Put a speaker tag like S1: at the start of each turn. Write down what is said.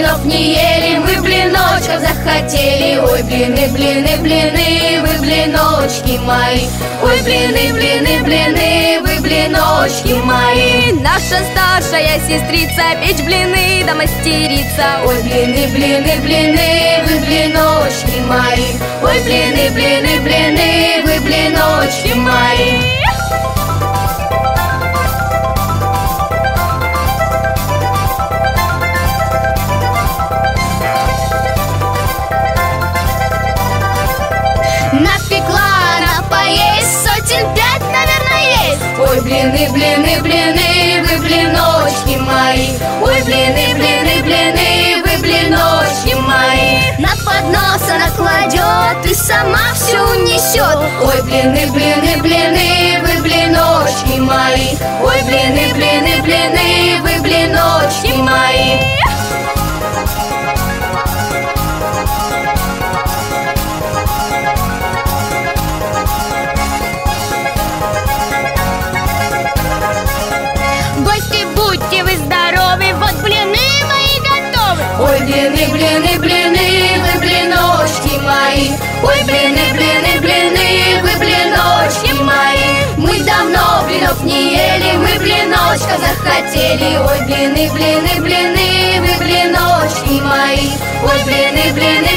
S1: блинов не ели, мы блиночков захотели. Ой, блины, блины, блины, вы блиночки мои. Ой, блины, блины, блины, вы блиночки мои.
S2: Наша старшая сестрица печь блины да мастерица.
S1: Ой, блины, блины, блины, вы блиночки мои. Ой, блины, блины, блины, вы блиночки мои. Напекла она поесть, сотен 5, наверное, есть. Ой, блины, блины, блины, вы блиночки мои. Ой, блины, блины, блины, вы блиночки мои. На поднос она кладет и сама все унесет. Ой, блины, блины, блины, вы блиночки мои. Ой, блины, блины, блины, вы блиночки мои.
S2: Будьте вы здоровы, вот блины мои готовы.
S1: Ой, блины, блины, блины, вы блиночки мои. Ой, блины, блины, блины, вы блиночки мои. Мы давно блинов не ели, мы блиночка захотели. Ой, блины, блины, блины, вы блиночки мои. Ой, блины, блины,